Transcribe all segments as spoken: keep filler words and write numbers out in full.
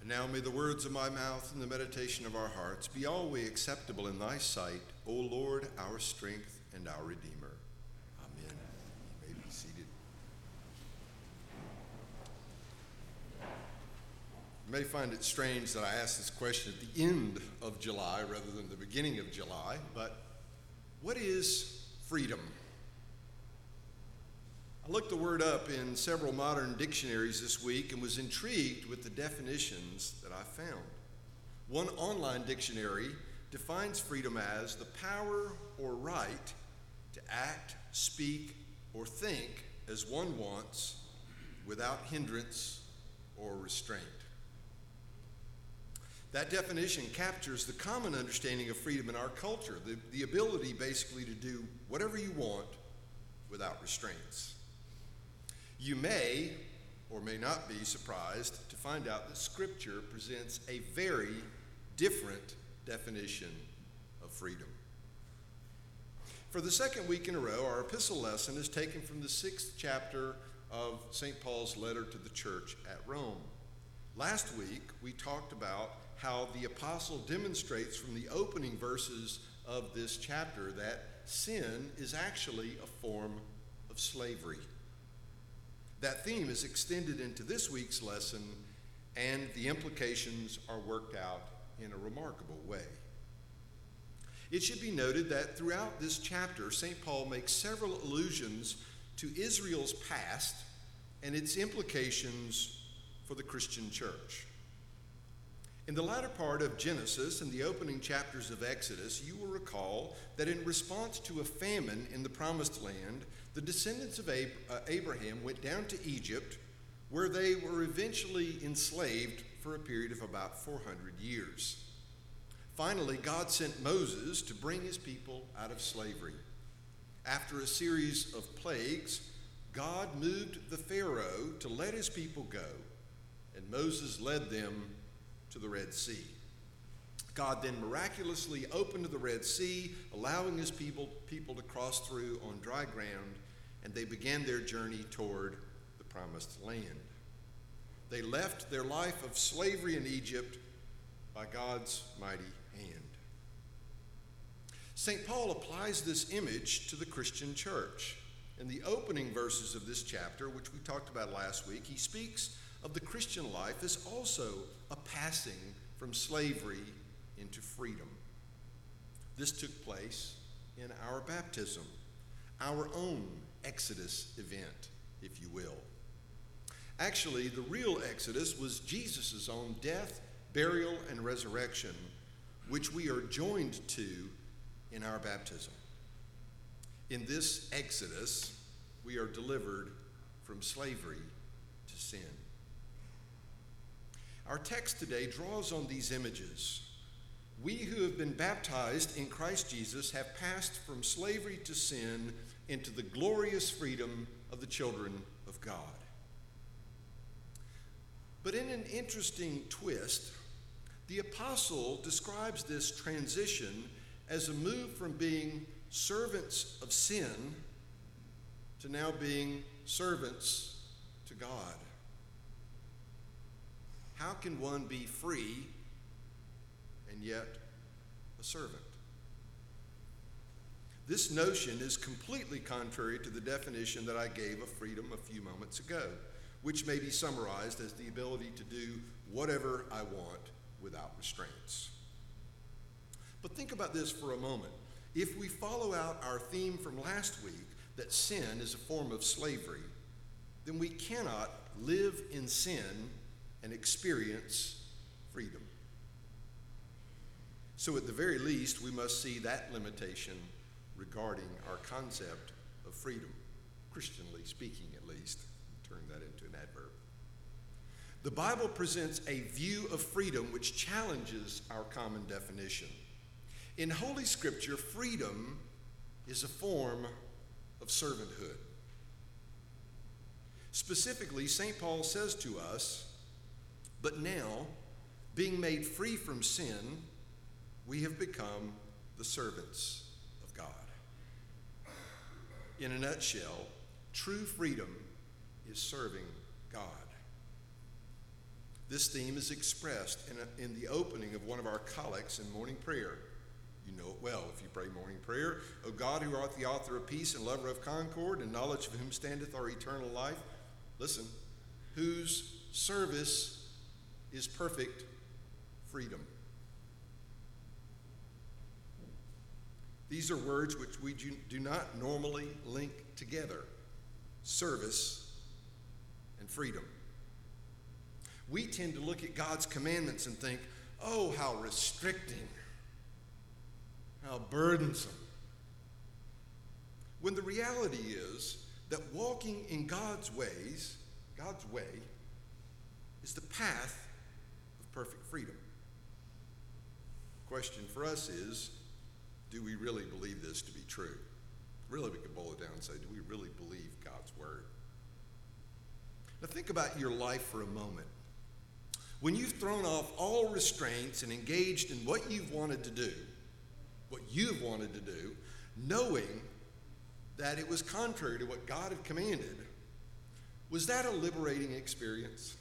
Now may the words of my mouth and the meditation of our hearts be always acceptable in thy sight, O Lord, our strength and our Redeemer. Amen. You may be seated. You may find it strange that I ask this question at the end of July rather than the beginning of July, but what is freedom? I looked the word up in several modern dictionaries this week and was intrigued with the definitions that I found. One online dictionary defines freedom as the power or right to act, speak, or think as one wants without hindrance or restraint. That definition captures the common understanding of freedom in our culture, the, the ability basically to do whatever you want without restraints. You may or may not be surprised to find out that Scripture presents a very different definition of freedom. For the second week in a row, our epistle lesson is taken from the sixth chapter of Saint Paul's letter to the church at Rome. Last week, we talked about how the apostle demonstrates from the opening verses of this chapter that sin is actually a form of slavery. That theme is extended into this week's lesson, and the implications are worked out in a remarkable way. It should be noted that throughout this chapter, Saint Paul makes several allusions to Israel's past and its implications for the Christian church. In the latter part of Genesis and the opening chapters of Exodus, you will recall that in response to a famine in the Promised Land, the descendants of Ab- uh, Abraham went down to Egypt, where they were eventually enslaved for a period of about four hundred years. Finally, God sent Moses to bring his people out of slavery. After a series of plagues, God moved the Pharaoh to let his people go, and Moses led them to the Red Sea. God then miraculously opened the Red Sea, allowing his people, people to cross through on dry ground, and they began their journey toward the Promised Land. They left their life of slavery in Egypt by God's mighty hand. Saint Paul applies this image to the Christian church. In the opening verses of this chapter, which we talked about last week, he speaks of the Christian life as also a passing from slavery into freedom. This took place in our baptism, our own Exodus event, if you will. Actually, the real Exodus was Jesus' own death, burial, and resurrection, which we are joined to in our baptism. In this Exodus, we are delivered from slavery to sin. Our text today draws on these images. We who have been baptized in Christ Jesus have passed from slavery to sin into the glorious freedom of the children of God. But in an interesting twist, the apostle describes this transition as a move from being servants of sin to now being servants to God. How can one be free and yet a servant? This notion is completely contrary to the definition that I gave of freedom a few moments ago, which may be summarized as the ability to do whatever I want without restraints. But think about this for a moment. If we follow out our theme from last week, that sin is a form of slavery, then we cannot live in sin and experience freedom. So at the very least, we must see that limitation regarding our concept of freedom, Christianly speaking at least. Turn that into an adverb. The Bible presents a view of freedom which challenges our common definition. In Holy Scripture, freedom is a form of servanthood. Specifically, Saint Paul says to us, "But now, being made free from sin, we have become the servants of God." In a nutshell, true freedom is serving God. This theme is expressed in, a, in the opening of one of our collects in morning prayer. You know it well if you pray morning prayer. O God, who art the author of peace and lover of concord, and knowledge of whom standeth our eternal life, listen, whose service is perfect freedom. These are words which we do not normally link together: service and freedom. We tend to look at God's commandments and think, oh, how restricting, how burdensome. When the reality is that walking in God's ways, God's way, is the path of perfect freedom. The question for us is, do we really believe this to be true? Really, we could boil it down and say, do we really believe God's word? Now think about your life for a moment. When you've thrown off all restraints and engaged in what you've wanted to do, what you've wanted to do, knowing that it was contrary to what God had commanded, was that a liberating experience?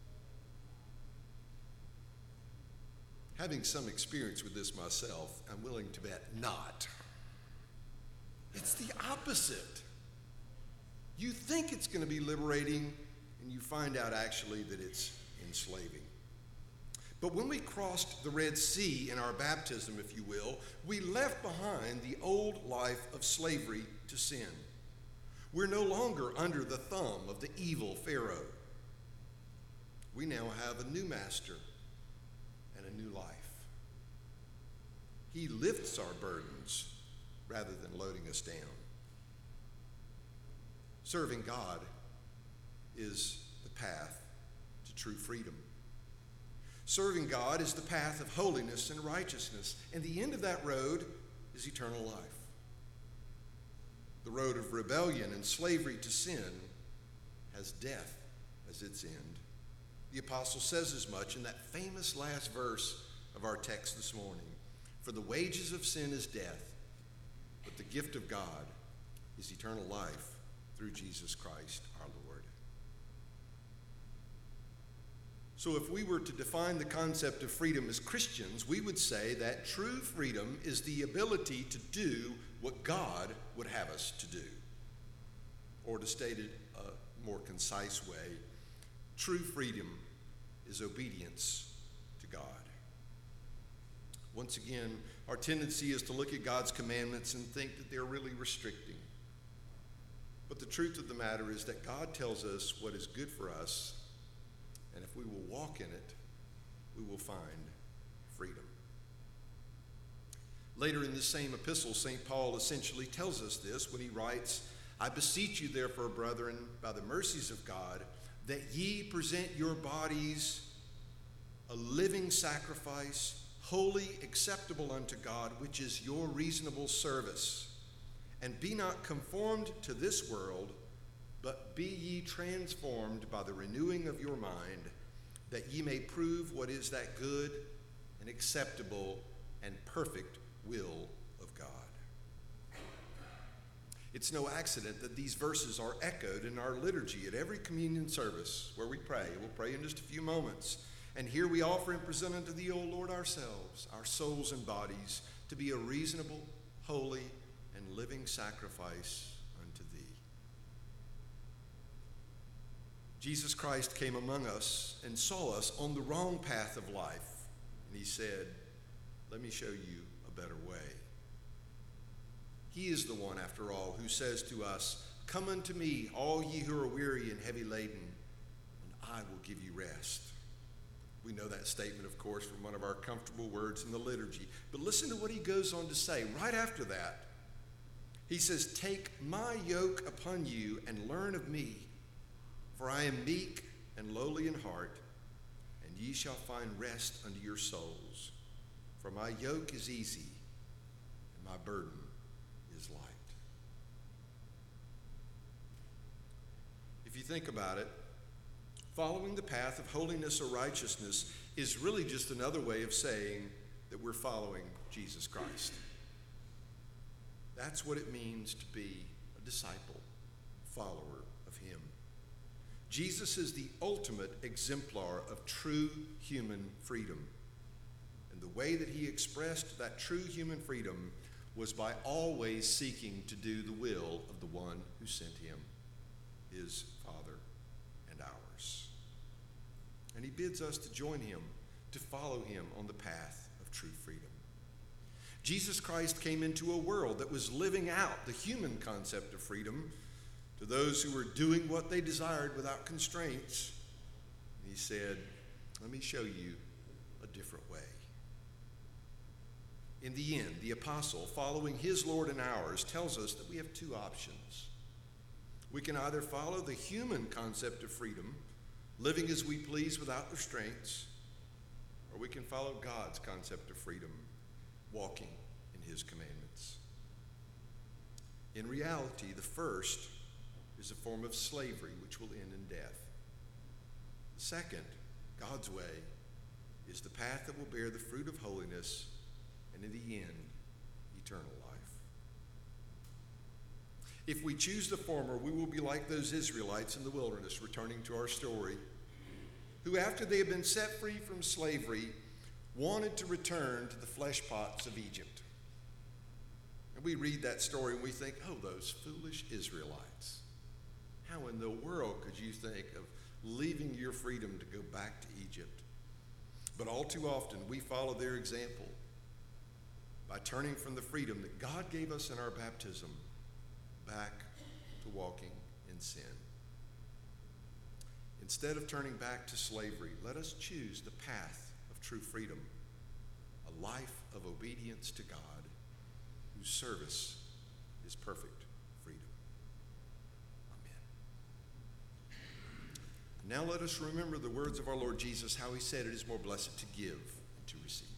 Having some experience with this myself, I'm willing to bet not. It's the opposite. You think it's going to be liberating, and you find out actually that it's enslaving. But when we crossed the Red Sea in our baptism, if you will, we left behind the old life of slavery to sin. We're no longer under the thumb of the evil Pharaoh. We now have a new master and a new life. He lifts our burdens rather than loading us down. Serving God is the path to true freedom. Serving God is the path of holiness and righteousness, and the end of that road is eternal life. The road of rebellion and slavery to sin has death as its end. The apostle says as much in that famous last verse of our text this morning. For the wages of sin is death, but the gift of God is eternal life through Jesus Christ our Lord. So if we were to define the concept of freedom as Christians, we would say that true freedom is the ability to do what God would have us to do. Or to state it a more concise way, true freedom is obedience to God. Once again, our tendency is to look at God's commandments and think that they're really restricting. But the truth of the matter is that God tells us what is good for us, and if we will walk in it, we will find freedom. Later in this same epistle, Saint Paul essentially tells us this when he writes, I beseech you therefore, brethren, by the mercies of God, that ye present your bodies a living sacrifice, holy, acceptable unto God, which is your reasonable service. And be not conformed to this world, but be ye transformed by the renewing of your mind, that ye may prove what is that good and acceptable and perfect will of God. It's no accident that these verses are echoed in our liturgy at every communion service where we pray. We'll pray in just a few moments. And here we offer and present unto thee, O Lord, ourselves, our souls and bodies, to be a reasonable, holy, and living sacrifice unto thee. Jesus Christ came among us and saw us on the wrong path of life, and he said, let me show you a better way. He is the one, after all, who says to us, come unto me, all ye who are weary and heavy laden, and I will give you rest. We know that statement, of course, from one of our comfortable words in the liturgy. But listen to what he goes on to say right after that. He says, take my yoke upon you and learn of me, for I am meek and lowly in heart, and ye shall find rest unto your souls. For my yoke is easy, and my burden is light. If you think about it, following the path of holiness or righteousness is really just another way of saying that we're following Jesus Christ. That's what it means to be a disciple, follower of him. Jesus is the ultimate exemplar of true human freedom. And the way that he expressed that true human freedom was by always seeking to do the will of the one who sent him, his Father and ours. And he bids us to join him, to follow him on the path of true freedom. Jesus Christ came into a world that was living out the human concept of freedom to those who were doing what they desired without constraints. He said, let me show you a different way. In the end, the apostle, following his Lord and ours, tells us that we have two options. We can either follow the human concept of freedom, living as we please without restraints, or we can follow God's concept of freedom, walking in his commandments. In reality, the first is a form of slavery which will end in death. The second, God's way, is the path that will bear the fruit of holiness and in the end, eternal life. If we choose the former, we will be like those Israelites in the wilderness, returning to our story, who after they had been set free from slavery, wanted to return to the flesh pots of Egypt. And we read that story and we think, oh, those foolish Israelites. How in the world could you think of leaving your freedom to go back to Egypt? But all too often, we follow their example by turning from the freedom that God gave us in our baptism back to walking in sin. Instead of turning back to slavery, let us choose the path of true freedom, a life of obedience to God, whose service is perfect freedom. Amen. Now let us remember the words of our Lord Jesus, how he said it is more blessed to give than to receive.